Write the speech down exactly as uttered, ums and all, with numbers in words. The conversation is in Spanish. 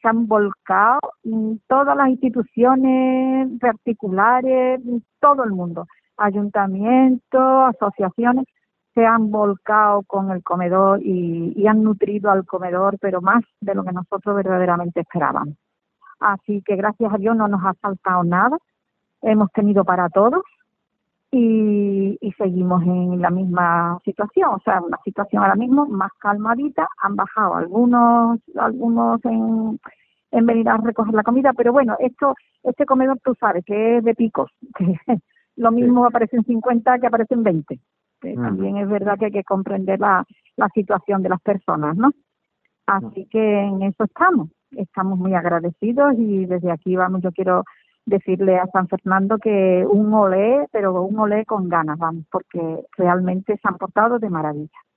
se han volcado mm, todas las instituciones particulares, mm, todo el mundo, ayuntamientos, asociaciones, se han volcado con el comedor y, y han nutrido al comedor, pero más de lo que nosotros verdaderamente esperábamos. Así que gracias a Dios no nos ha faltado nada, hemos tenido para todos y, y seguimos en la misma situación, o sea, una situación ahora mismo más calmadita, han bajado algunos algunos en, en venir a recoger la comida, pero bueno, esto este comedor tú sabes que es de picos, que lo mismo Sí. aparecen cincuenta que aparecen veinte, que Ujú. también es verdad que hay que comprender la, la situación de las personas, ¿no? Así que en eso estamos, estamos muy agradecidos y desde aquí vamos, yo quiero decirle a San Fernando que un olé, pero un olé con ganas, vamos, porque realmente se han portado de maravilla.